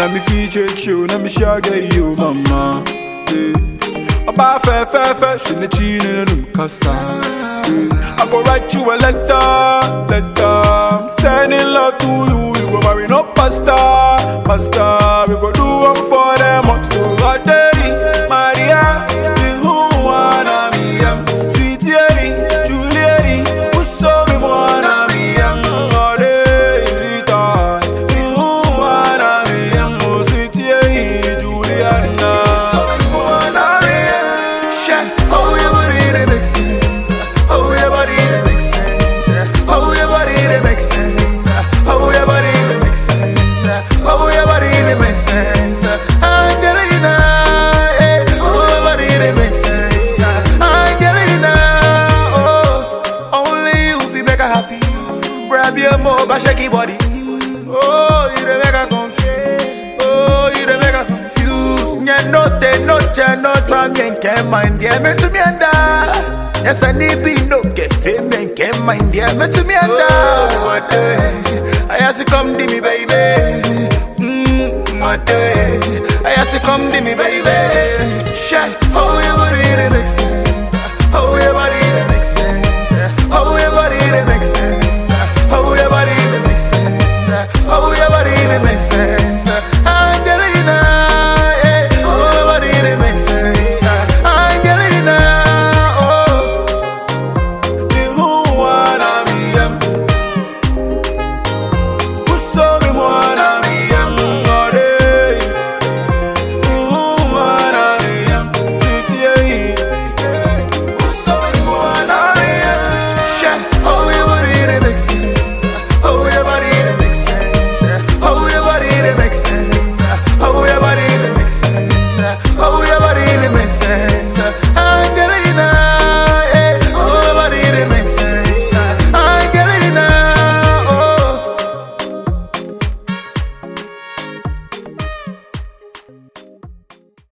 let me feature you, let me share you, mama. About fair, she the chin in the casa. I go write you a letter. I'm sending love to you. We go marry no pasta. We go do one for them. So God, Maria, the who wanna me, sweet Juliet, who saw me wanna me, shaky body. Oh, you dey make her confused. Oh, you dey make her confused. Nye no try me and can't mind. Yeah, me to me and yes, I need be no get fame and can't mind. Yeah, me to me and what the I ask you come to me, baby. What the I ask you come to me, baby.